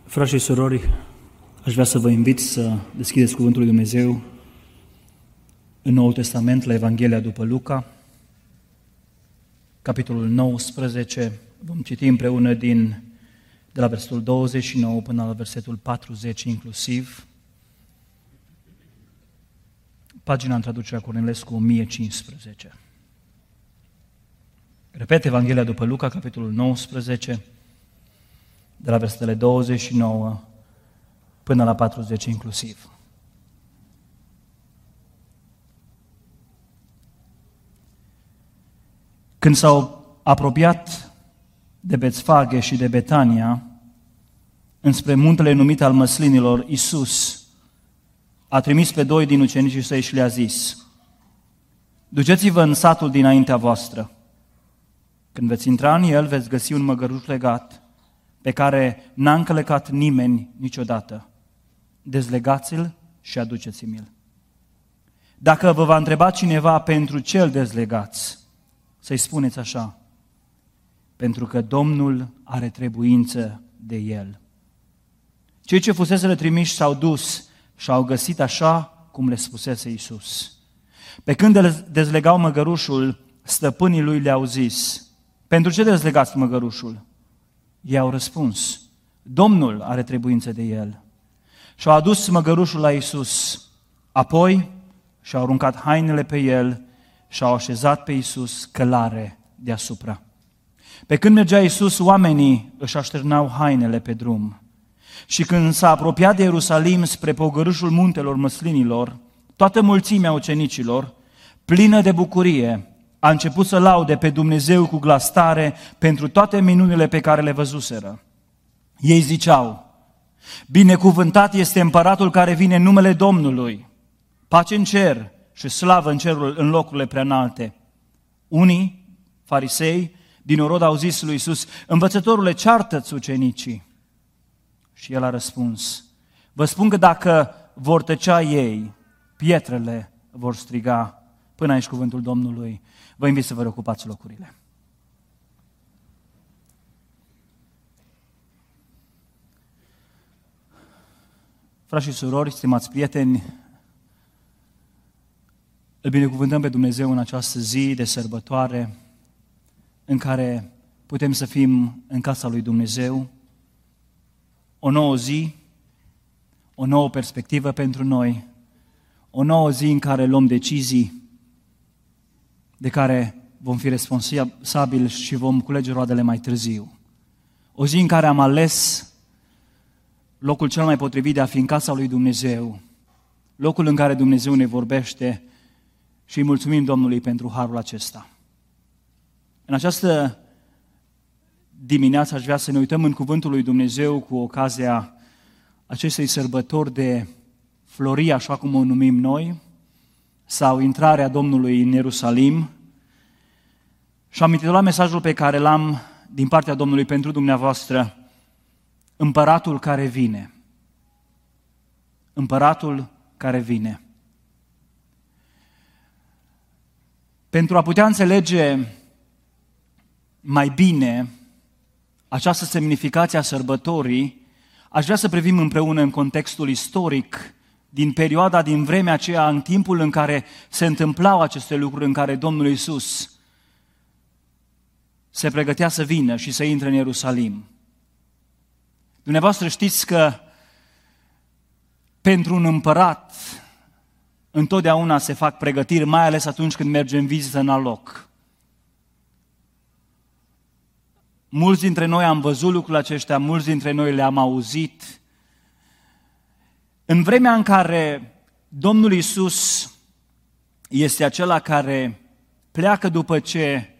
Frați și surori, aș vrea să vă invit să deschideți Cuvântul lui Dumnezeu în Noul Testament, la Evanghelia după Luca, capitolul 19. Vom citi împreună de la versetul 29 până la versetul 40 inclusiv. Pagina în traducerea Cornilescu 1015. Repet, Evanghelia după Luca, capitolul 19, de la versetele 29 până la 40 inclusiv. Când s-au apropiat de Betfage și de Betania, înspre muntele numit al Măslinilor, Iisus a trimis pe 2 din ucenicii săi și le-a zis: duceți-vă în satul dinaintea voastră. Când veți intra în el, veți găsi un măgăruș legat, pe care n-a încălecat nimeni niciodată. Dezlegați-l și aduceți-mi-l. Dacă vă va întreba cineva pentru ce îl dezlegați, să-i spuneți așa: pentru că Domnul are trebuință de el. Cei ce fuseseră trimiși s-au dus și au găsit așa cum le spusese Iisus. Pe când dezlegau măgărușul, stăpânii lui le-au zis: pentru ce dezlegați măgărușul? Ei au răspuns: Domnul are trebuință de el. Și-au adus măgărușul la Iisus. Apoi și-au aruncat hainele pe el și au așezat pe Iisus călare deasupra. Pe când mergea Iisus, oamenii își așternau hainele pe drum. Și când s-a apropiat de Ierusalim spre pogorâșul muntelor Măslinilor, toată mulțimea ucenicilor, plină de bucurie, a început să laude pe Dumnezeu cu glas tare pentru toate minunile pe care le văzuseră. Ei ziceau: binecuvântat este împăratul care vine în numele Domnului, pace în cer și slavă în cerul în locurile preînalte. Unii, farisei, din orod au zis lui Iisus: învățătorule, ceartă-ți ucenicii. Și el a răspuns: vă spun că dacă vor tăcea ei, pietrele vor striga. Până aici cuvântul Domnului. Vă invit să vă reocupați locurile. Frați și surori, stimați prieteni, îl binecuvântăm pe Dumnezeu în această zi de sărbătoare în care putem să fim în casa lui Dumnezeu, o nouă zi, o nouă perspectivă pentru noi, o nouă zi în care luăm decizii de care vom fi responsabili și vom culege roadele mai târziu. O zi în care am ales locul cel mai potrivit de a fi în casa lui Dumnezeu, locul în care Dumnezeu ne vorbește și îi mulțumim Domnului pentru harul acesta. În această dimineață aș vrea să ne uităm în cuvântul lui Dumnezeu cu ocazia acestei sărbători de Florie, așa cum o numim noi, sau intrarea Domnului în Ierusalim. Și am intitulat mesajul pe care l-am din partea Domnului pentru dumneavoastră: Împăratul care vine. Împăratul care vine. Pentru a putea înțelege mai bine această semnificație a sărbătorii, aș vrea să privim împreună în contextul istoric din perioada, din vremea aceea, în timpul în care se întâmplau aceste lucruri, în care Domnul Iisus se pregătea să vină și să intre în Ierusalim. Dumneavoastră știți că pentru un împărat întotdeauna se fac pregătiri, mai ales atunci când merge în vizită în alt loc. Mulți dintre noi am văzut lucrurile acestea, mulți dintre noi le-am auzit. În vremea în care Domnul Iisus este acela care pleacă după ce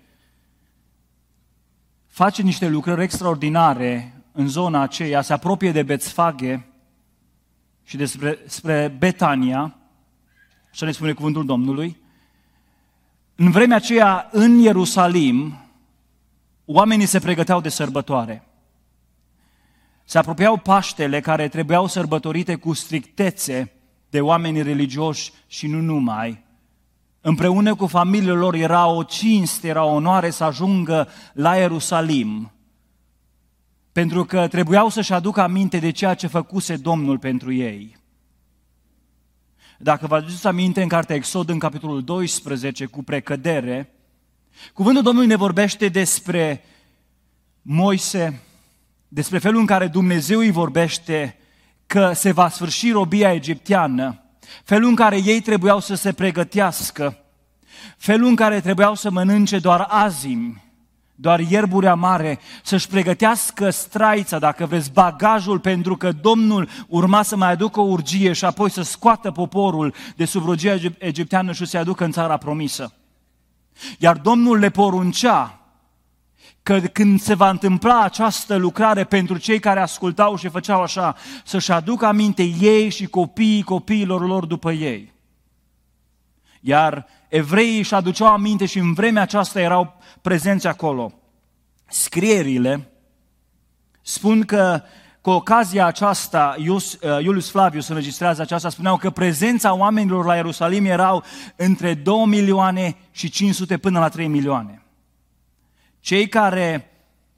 face niște lucrări extraordinare în zona aceea, se apropie de Betfage și spre Betania, așa ne spune cuvântul Domnului, în vremea aceea, în Ierusalim, oamenii se pregăteau de sărbătoare. Se apropiau Paștele, care trebuiau sărbătorite cu strictețe de oamenii religioși și nu numai. Împreună cu familiile lor era o cinste, era o onoare să ajungă la Ierusalim pentru că trebuiau să-și aducă aminte de ceea ce făcuse Domnul pentru ei. Dacă vă aduceți aminte în cartea Exod, în capitolul 12, cu precădere, cuvântul Domnului ne vorbește despre Moise, despre felul în care Dumnezeu îi vorbește că se va sfârși robia egipteană, felul în care ei trebuiau să se pregătească, felul în care trebuiau să mănânce doar azimi, doar ierburi amare, să-și pregătească straița, dacă vreți, bagajul, pentru că Domnul urma să mai aducă o urgie și apoi să scoată poporul de sub rogia egipteană și să-i aducă în țara promisă. Iar Domnul le poruncea că când se va întâmpla această lucrare pentru cei care ascultau și făceau așa, să-și aducă aminte ei și copiilor lor după ei. Iar evreii își aduceau aminte și în vremea aceasta erau prezenți acolo. Scrierile spun că cu ocazia aceasta, Iulius Flavius înregistrează aceasta, spuneau că prezența oamenilor la Ierusalim erau între 2 milioane și 500 până la 3 milioane. Cei care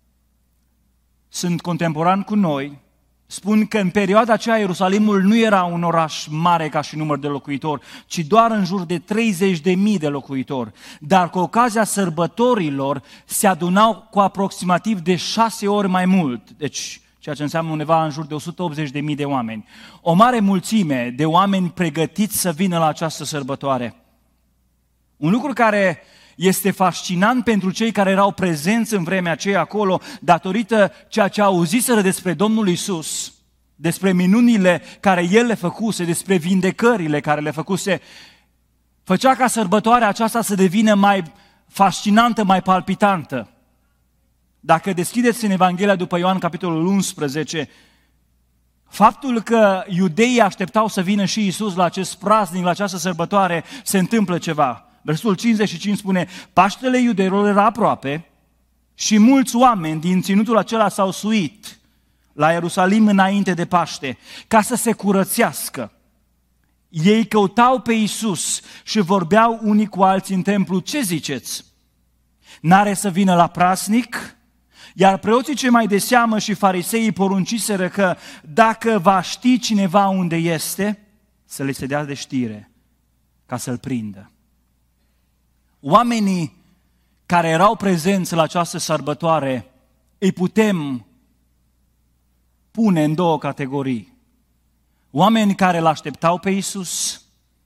sunt contemporani cu noi spun că în perioada aceea Ierusalimul nu era un oraș mare ca și număr de locuitori, ci doar în jur de 30.000 de locuitori. Dar cu ocazia sărbătorilor se adunau cu aproximativ de 6 ori mai mult, deci ceea ce înseamnă undeva în jur de 180.000 de oameni. O mare mulțime de oameni pregătiți să vină la această sărbătoare. Un lucru care este fascinant pentru cei care erau prezenți în vremea aceea acolo, datorită ceea ce auziseră despre Domnul Iisus, despre minunile care El le făcuse, despre vindecările care le făcuse, făcea ca sărbătoarea aceasta să devină mai fascinantă, mai palpitantă. Dacă deschideți în Evanghelia după Ioan, capitolul 11, faptul că iudeii așteptau să vină și Iisus la acest praznic, la această sărbătoare, se întâmplă ceva. Versetul 55 spune, Paștele iudeilor era aproape și mulți oameni din ținutul acela s-au suit la Ierusalim înainte de Paște, ca să se curățească. Ei căutau pe Iisus și vorbeau unii cu alții în templu, ce ziceți? N-are să vină la praznic? Iar preoții cei mai de seamă și fariseii porunciseră că dacă va ști cineva unde este, să le se dea de știre, ca să-l prindă. Oamenii care erau prezenți la această sărbătoare îi putem pune în două categorii. Oameni care îl așteptau pe Iisus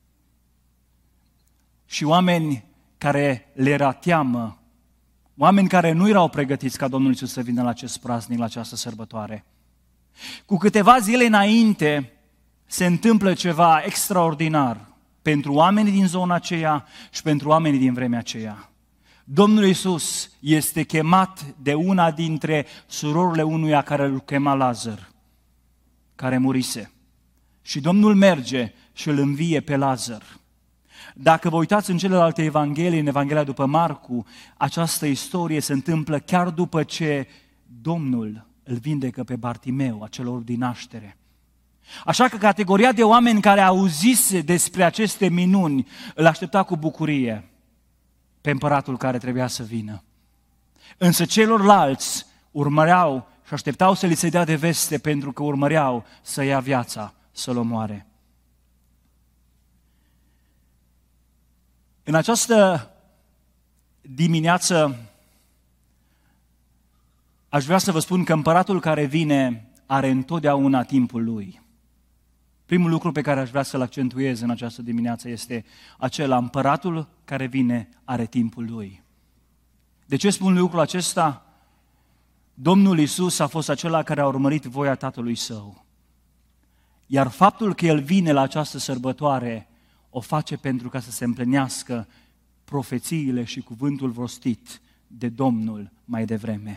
și oameni care le era teamă, oameni care nu erau pregătiți ca Domnul Iisus să vină la acest praznic, la această sărbătoare. Cu câteva zile înainte se întâmplă ceva extraordinar pentru oamenii din zona aceea și pentru oamenii din vremea aceea. Domnul Iisus este chemat de una dintre surorile unuia care îl chema Lazar, care murise. Și Domnul merge și îl învie pe Lazar. Dacă vă uitați în celelalte evanghelii, în Evanghelia după Marcu, această istorie se întâmplă chiar după ce Domnul îl vindecă pe Bartimeu, acel orb din naștere. Așa că categoria de oameni care auzise despre aceste minuni îl aștepta cu bucurie pe împăratul care trebuia să vină. Însă celorlalți urmăreau și așteptau să li se dea de veste pentru că urmăreau să ia viața, să-l omoare. În această dimineață aș vrea să vă spun că împăratul care vine are întotdeauna timpul lui. Primul lucru pe care aș vrea să-l accentuez în această dimineață este acela, împăratul care vine are timpul lui. De ce spun lucrul acesta? Domnul Iisus a fost acela care a urmărit voia Tatălui Său. Iar faptul că El vine la această sărbătoare o face pentru ca să se împlinească profețiile și cuvântul rostit de Domnul mai devreme.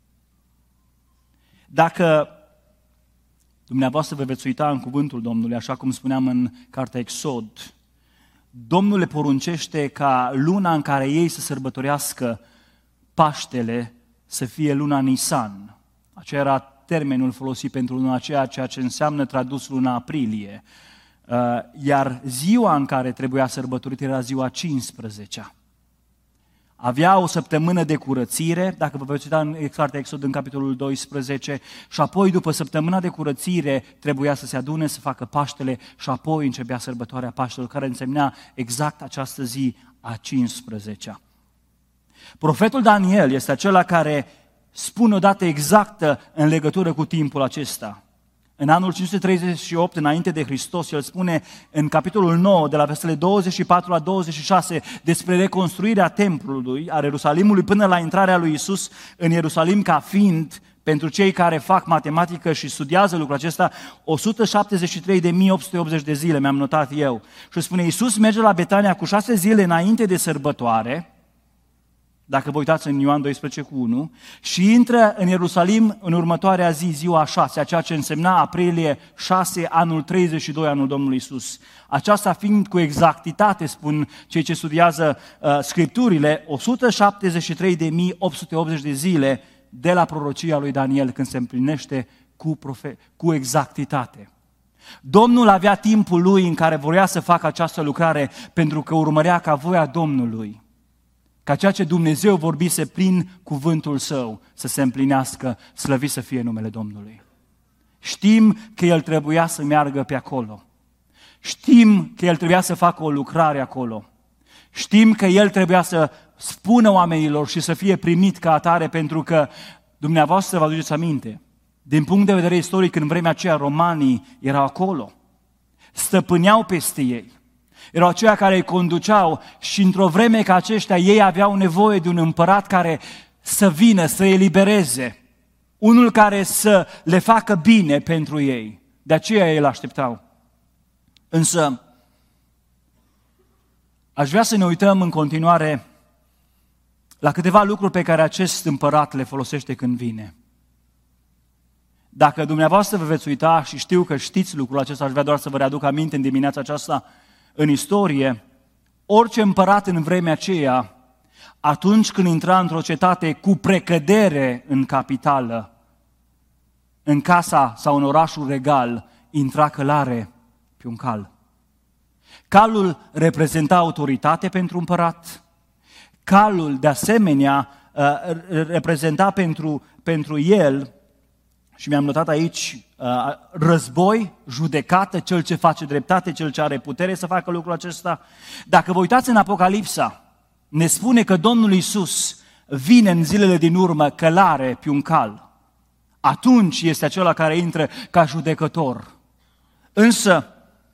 Dacă dumneavoastră vă veți uita în cuvântul Domnului, așa cum spuneam în cartea Exod, Domnul le poruncește ca luna în care ei să sărbătorească Paștele să fie luna Nisan. Aceea era termenul folosit pentru luna aceea, ceea ce înseamnă tradus luna aprilie. Iar ziua în care trebuia sărbătorit era ziua 15-a. avea o săptămână de curățire, dacă vă veți uita în cartea Exod în capitolul 12, și apoi după săptămâna de curățire trebuia să se adune, să facă Paștele și apoi începea sărbătoarea Paștelor, care însemna exact această zi a 15-a. Profetul Daniel este acela care spune o dată exactă în legătură cu timpul acesta. În anul 538, înainte de Hristos, el spune în capitolul 9, de la versetele 24 la 26, despre reconstruirea templului, a Ierusalimului, până la intrarea lui Iisus în Ierusalim, ca fiind, pentru cei care fac matematică și studiază lucrul acesta, 173.880 de zile, mi-am notat eu. Și spune, Iisus merge la Betania cu 6 zile înainte de sărbătoare, dacă vă uitați în Ioan 12:1, și intră în Ierusalim în următoarea zi, ziua 6, ceea ce însemna aprilie 6, anul 32, anul Domnului Iisus. Aceasta fiind cu exactitate, spun cei ce studiază Scripturile, 173.880 de zile de la prorocia lui Daniel, când se împlinește cu exactitate. Domnul avea timpul lui în care voia să facă această lucrare, pentru că urmărea ca voia Domnului, ca ceea ce Dumnezeu vorbise prin cuvântul Său să se împlinească, slăvit să fie numele Domnului. Știm că El trebuia să meargă pe acolo. Știm că El trebuia să facă o lucrare acolo. Știm că El trebuia să spună oamenilor și să fie primit ca atare, pentru că dumneavoastră vă aduceți aminte, din punct de vedere istoric, în vremea aceea romanii erau acolo, stăpâneau peste ei. Erau aceia care îi conduceau și într-o vreme ca aceștia ei aveau nevoie de un împărat care să vină, să îi elibereze, unul care să le facă bine pentru ei. De aceea ei îl așteptau. Însă, aș vrea să ne uităm în continuare la câteva lucruri pe care acest împărat le folosește când vine. Dacă dumneavoastră vă veți uita, și știu că știți lucrul acesta, aș vrea doar să vă readuc aminte în dimineața aceasta, în istorie, orice împărat în vremea aceea, atunci când intra într-o cetate cu precădere în capitală, în casa sau în orașul regal, intra călare pe un cal. Calul reprezenta autoritate pentru împărat. Calul, de asemenea, reprezenta pentru el, și mi-am notat aici, război, judecată, cel ce face dreptate, cel ce are putere să facă lucrul acesta. Dacă vă uitați în Apocalipsa, ne spune că Domnul Iisus vine în zilele din urmă călare pe un cal. Atunci este acela care intră ca judecător. Însă,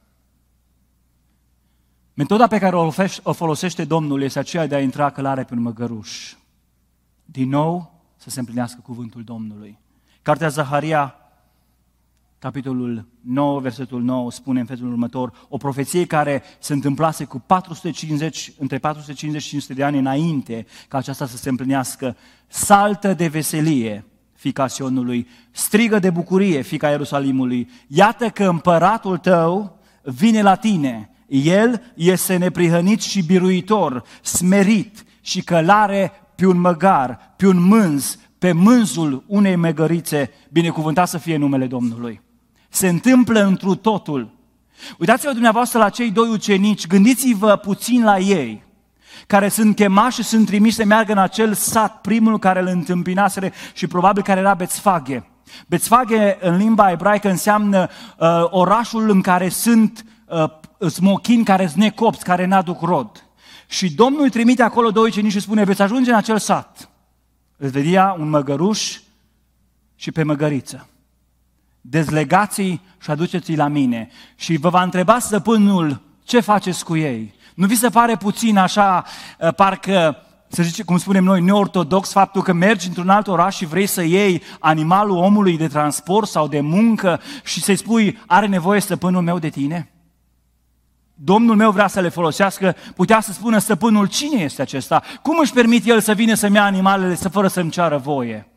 metoda pe care o folosește Domnul este aceea de a intra călare pe un măgăruș. Din nou, să se împlinească cuvântul Domnului. Cartea Zaharia, capitolul 9, versetul 9, spune în felul următor, o profeție care se întâmplase cu între 450 și 500 de ani înainte ca aceasta să se împlinească. Saltă de veselie, fiica Sionului, strigă de bucurie, fiica Ierusalimului, iată că împăratul tău vine la tine, el este neprihănit și biruitor, smerit și călare pe un măgar, pe un mânz, pe mânzul unei măgărițe, binecuvântat să fie numele Domnului. Se întâmplă întru totul. Uitați-vă dumneavoastră la cei doi ucenici, gândiți-vă puțin la ei, care sunt chemați și sunt trimiși să meargă în acel sat, primul care îl întâmpinaseră și probabil care era Bețfage. Bețfage în limba ebraică înseamnă orașul în care sunt smochini care sunt necopți, care n-aduc rod. Și Domnul îi trimite acolo doi ucenici și spune, veți ajunge în acel sat. Îți vedea un măgăruș și pe măgăriță. Dezlegați-i și aduceți-i la mine. Și vă va întreba stăpânul, ce faceți cu ei? Nu vi se pare puțin așa, parcă, să zice, cum spunem noi, neortodox, faptul că mergi într-un alt oraș și vrei să iei animalul omului de transport sau de muncă și să-i spui, are nevoie stăpânul meu de tine? Domnul meu vrea să le folosească, putea să spună stăpânul, cine este acesta? Cum își permite el să vină să-mi ia animalele fără să-mi ceară voie?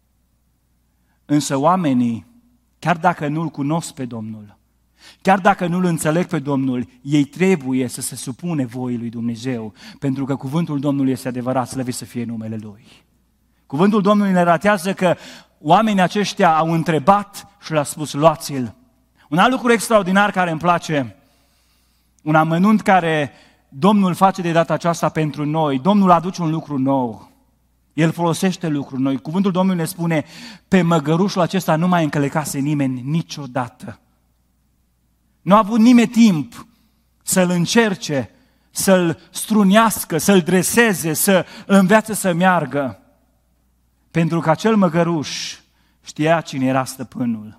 Însă oamenii, chiar dacă nu-L cunosc pe Domnul, chiar dacă nu-L înțeleg pe Domnul, ei trebuie să se supune voii lui Dumnezeu, pentru că cuvântul Domnului este adevărat, slăvit să fie numele Lui. Cuvântul Domnului ne ratează că oamenii aceștia au întrebat și le-a spus, luați-l. Un alt lucru extraordinar care îmi place, un amănunt care Domnul face de data aceasta pentru noi, Domnul aduce un lucru nou. El folosește lucruri noi. Cuvântul Domnului ne spune, pe măgărușul acesta nu mai încălecase nimeni niciodată. Nu a avut nimeni timp să-l încerce, să-l strunească, să-l dreseze, să învețe să meargă. Pentru că acel măgăruș știa cine era stăpânul.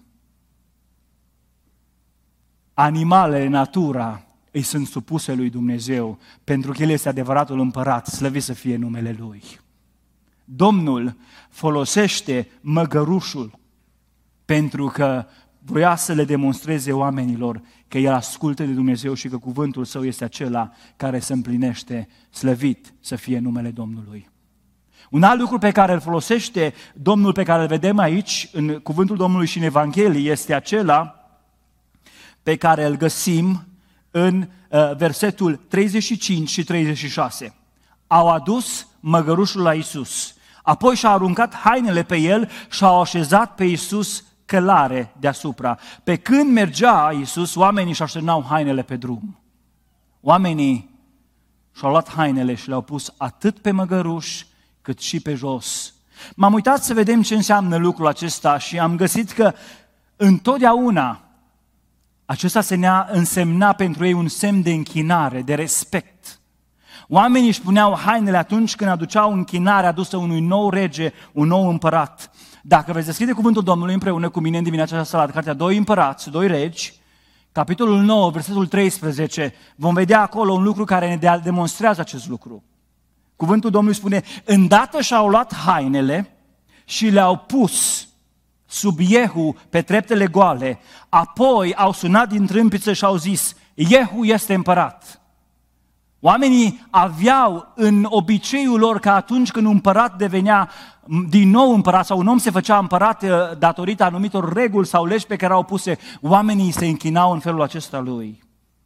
Animalele, natura, îi sunt supuse lui Dumnezeu, pentru că El este adevăratul împărat, slăvit să fie numele Lui. Domnul folosește măgărușul pentru că voia să le demonstreze oamenilor că El ascultă de Dumnezeu și că cuvântul Său este acela care se împlinește, slăvit să fie numele Domnului. Un alt lucru pe care îl folosește Domnul, pe care îl vedem aici, în cuvântul Domnului și în Evanghelie, este acela pe care îl găsim în versetul 35 și 36. Au adus măgărușul la Iisus, apoi și-au aruncat hainele pe el și au așezat pe Iisus călare deasupra. Pe când mergea Iisus, oamenii și așternau hainele pe drum. Oamenii și-au luat hainele și le-au pus atât pe măgăruș cât și pe jos. M-am uitat să vedem ce înseamnă lucrul acesta și am găsit că întotdeauna acesta însemna pentru ei un semn de închinare, de respect. Oamenii își puneau hainele atunci când aduceau închinare adusă unui nou rege, un nou împărat. Dacă veți deschide cuvântul Domnului împreună cu mine în dimineața aceasta la cartea 2 împărați, 2 regi, capitolul 9, versetul 13, vom vedea acolo un lucru care ne demonstrează acest lucru. Cuvântul Domnului spune, îndată și-au luat hainele și le-au pus sub Iehu pe treptele goale, apoi au sunat din trâmpiță și au zis, Iehu este împărat. Oamenii aveau în obiceiul lor că atunci când un împărat devenea din nou împărat sau un om se făcea împărat datorită anumitor reguli sau legi pe care au puse, oamenii se închinau în felul acesta lui.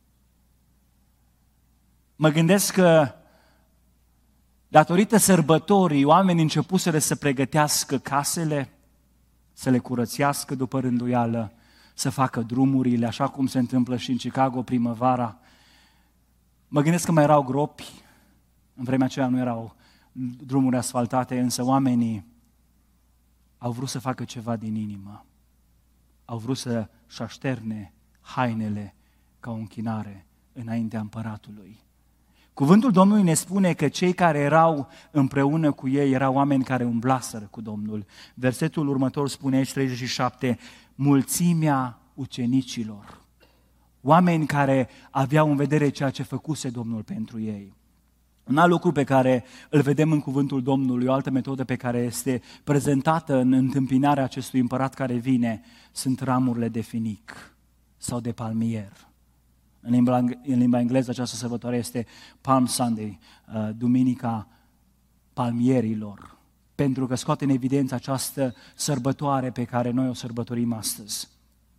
Mă gândesc că datorită sărbătorii, oamenii începuseră să pregătească casele, să le curățească după rânduială, să facă drumurile, așa cum se întâmplă și în Chicago primăvara. Mă gândesc că mai erau gropi, în vremea aceea nu erau drumuri asfaltate, însă oamenii au vrut să facă ceva din inimă. Au vrut să-și așterne hainele ca o închinare înaintea împăratului. Cuvântul Domnului ne spune că cei care erau împreună cu ei erau oameni care umblaseră cu Domnul. Versetul următor spune aici, 37, mulțimea ucenicilor. Oameni care aveau în vedere ceea ce făcuse Domnul pentru ei. Un alt lucru pe care îl vedem în cuvântul Domnului, o altă metodă pe care este prezentată în întâmpinarea acestui împărat care vine, sunt ramurile de finic sau de palmier. În limba engleză această sărbătoare este Palm Sunday, Duminica Palmierilor, pentru că scoate în evidență această sărbătoare pe care noi o sărbătorim astăzi.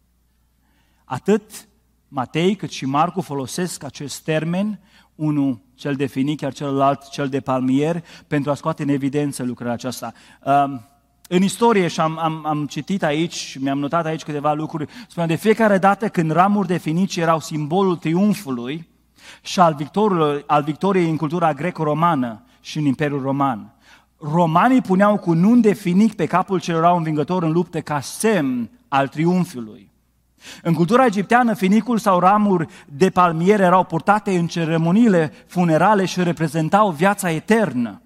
Atât Matei cât și Marcu folosesc acest termen, unul cel de finic, iar celălalt cel de palmier, pentru a scoate în evidență lucrarea aceasta. În istorie, și am citit aici, mi-am notat aici câteva lucruri, spunea de fiecare dată când ramuri de finici erau simbolul triumfului și al victoriei în cultura greco-romană și în Imperiul Roman. Romanii puneau cununi de finic pe capul celor erau învingători în luptă ca semn al triumfului. În cultura egipteană, finicul sau ramuri de palmier erau purtate în ceremoniile funerale și reprezentau viața eternă.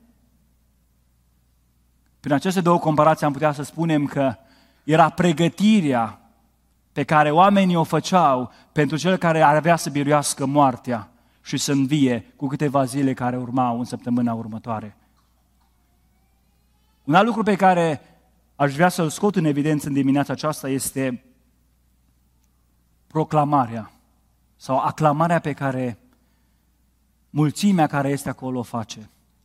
Prin aceste două comparații am putea să spunem că era pregătirea pe care oamenii o făceau pentru cel care ar avea să biruiască moartea și să învie cu câteva zile care urmau în săptămâna următoare. Un alt lucru pe care aș vrea să-l scot în evidență în dimineața aceasta este proclamarea sau aclamarea pe care mulțimea care este acolo o face.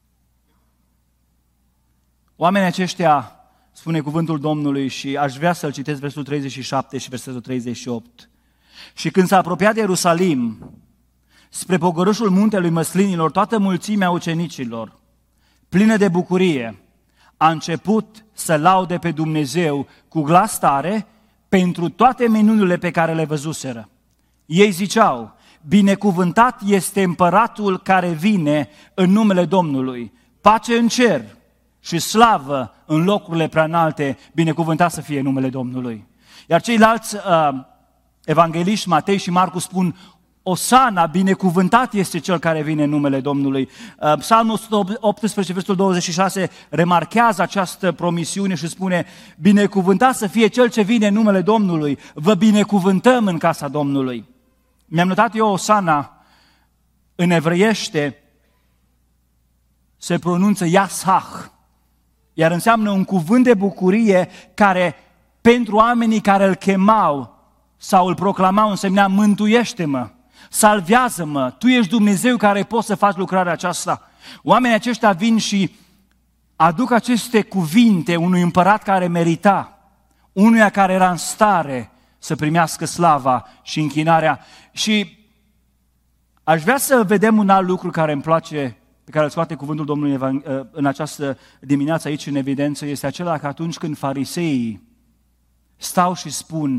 Oamenii aceștia, spune cuvântul Domnului și aș vrea să-l citesc versetul 37 și versetul 38. Și când s-a apropiat de Ierusalim, spre pogorâșul muntelui Măslinilor, toată mulțimea ucenicilor, plină de bucurie, a început să laude pe Dumnezeu cu glas tare pentru toate minunile pe care le văzuseră. Ei ziceau, binecuvântat este împăratul care vine în numele Domnului. Pace în cer și slavă în locurile preanalte, binecuvântat să fie numele Domnului. Iar ceilalți evangeliști, Matei și Marcu, spun: Osana, binecuvântat este cel care vine în numele Domnului. Psalmul 118, versetul 26, remarchează această promisiune și spune: binecuvântat să fie cel ce vine în numele Domnului, vă binecuvântăm în casa Domnului. Mi-am notat eu Osana, în evreiește se pronunță Yashah, iar înseamnă un cuvânt de bucurie care, pentru oamenii care îl chemau sau îl proclamau, însemna: mântuiește-mă, salvează-mă, tu ești Dumnezeu care poți să faci lucrarea aceasta. Oamenii aceștia vin și aduc aceste cuvinte unui împărat care merita, unuia care era în stare să primească slava și închinarea. Și aș vrea să vedem un alt lucru care îmi place, pe care îl scoate cuvântul Domnului în această dimineață aici în evidență, este acela că atunci când fariseii stau și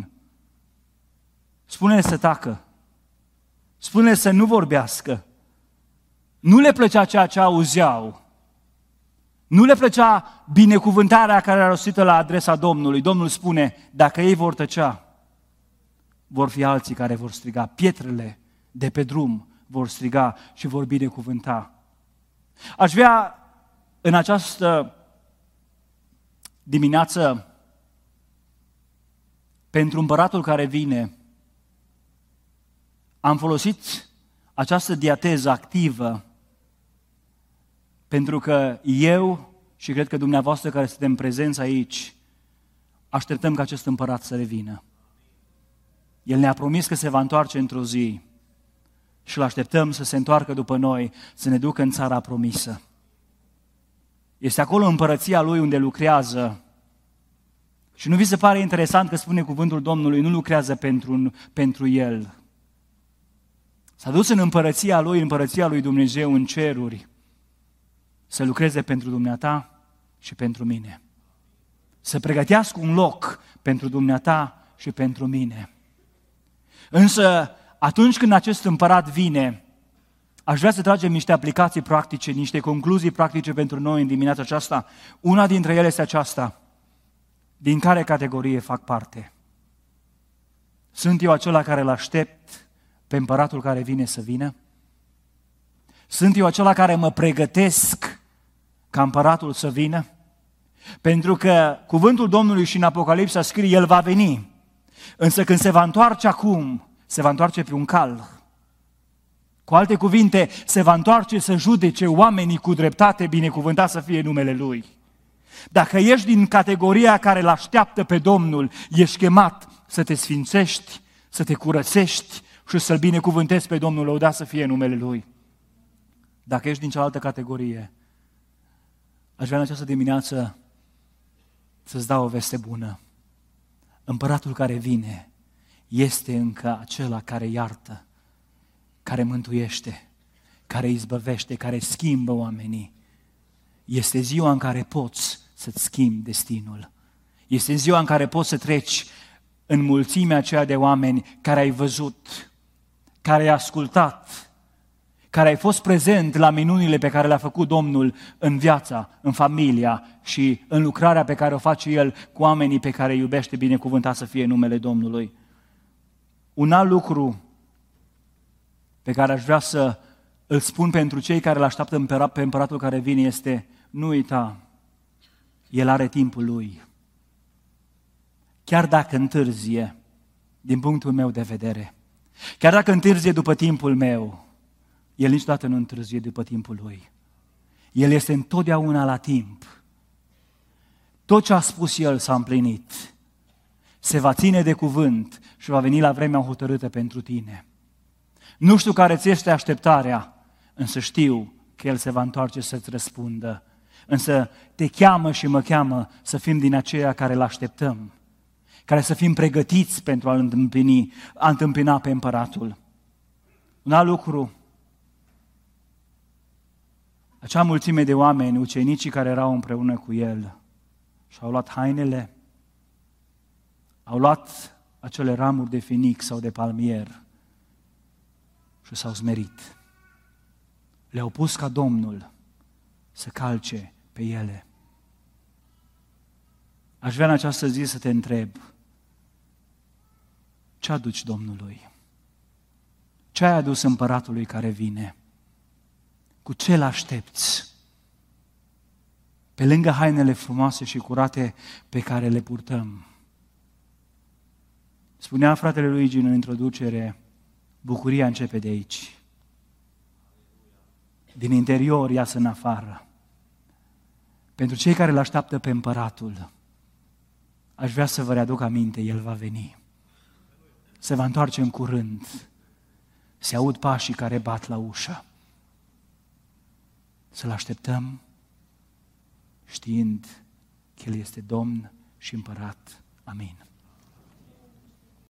spune-le să tacă, spune-le să nu vorbească, nu le plăcea ceea ce auzeau, nu le plăcea binecuvântarea care era rostită la adresa Domnului. Domnul spune: dacă ei vor tăcea, vor fi alții care vor striga, pietrele de pe drum vor striga și vor binecuvânta. Aș vrea în această dimineață, pentru împăratul care vine, am folosit această diateză activă pentru că eu și cred că dumneavoastră care suntem prezenți aici, așteptăm ca acest împărat să revină. El ne-a promis că se va întoarce într-o zi și îl așteptăm să se întoarcă după noi, să ne ducă în țara promisă. Este acolo împărăția Lui unde lucrează. Și nu vi se pare interesant că spune cuvântul Domnului: nu lucrează pentru El. S-a dus în împărăția Lui, în împărăția Lui Dumnezeu, în ceruri, să lucreze pentru dumneata și pentru mine. Să pregătească un loc pentru dumneata și pentru mine. Însă, atunci când acest împărat vine, aș vrea să tragem niște aplicații practice, niște concluzii practice pentru noi în dimineața aceasta. Una dintre ele este aceasta: din care categorie fac parte? Sunt eu acela care îl aștept pe împăratul care vine să vină? Sunt eu acela care mă pregătesc ca împăratul să vină? Pentru că cuvântul Domnului și în Apocalipsa scrie: El va veni, însă când se va întoarce acum, se va întoarce pe un cal. Cu alte cuvinte, se va întoarce să judece oamenii cu dreptate, binecuvântat să fie numele Lui. Dacă ești din categoria care îl așteaptă pe Domnul, ești chemat să te sfințești, să te curățești și să-L binecuvântezi pe Domnul, lăudat să fie numele Lui. Dacă ești din cealaltă categorie, aș vrea în această dimineață să-ți dau o veste bună. Împăratul care vine este încă acela care iartă, care mântuiește, care izbăvește, care schimbă oamenii. Este ziua în care poți să-ți schimbi destinul. Este ziua în care poți să treci în mulțimea aceea de oameni care ai văzut, care ai ascultat, care ai fost prezent la minunile pe care le-a făcut Domnul în viața, în familia și în lucrarea pe care o face El cu oamenii pe care îi iubește, binecuvântat să fie numele Domnului. Un alt lucru pe care aș vrea să îl spun pentru cei care îl așteaptă pe împăratul care vine este: nu uita, El are timpul Lui. Chiar dacă întârzie, din punctul meu de vedere, chiar dacă întârzie după timpul meu, El niciodată nu întârzie după timpul Lui. El este întotdeauna la timp. Tot ce a spus El s-a împlinit. Se va ține de cuvânt și va veni la vremea hotărâtă pentru tine. Nu știu care ți este așteptarea, însă știu că El se va întoarce să-ți răspundă. Însă te cheamă și mă cheamă să fim din aceia care îl așteptăm, care să fim pregătiți pentru a întâmpina pe împăratul. Un alt lucru, acea mulțime de oameni, ucenicii care erau împreună cu El, și-au luat hainele, au luat acele ramuri de finic sau de palmier și s-au smerit. Le-au pus ca Domnul să calce pe ele. Aș vrea în această zi să te întreb, ce aduci Domnului? Ce ai adus împăratului care vine? Cu ce l-aștepți? Pe lângă hainele frumoase și curate pe care le purtăm. Spunea fratele Luigi în introducere, bucuria începe de aici. Din interior iasă în afară. Pentru cei care îl așteaptă pe împăratul, aș vrea să vă readuc aminte, el va veni. Se va întoarce în curând. Se aud pașii care bat la ușă. Să-l așteptăm știind că El este Domn și Împărat. Amin.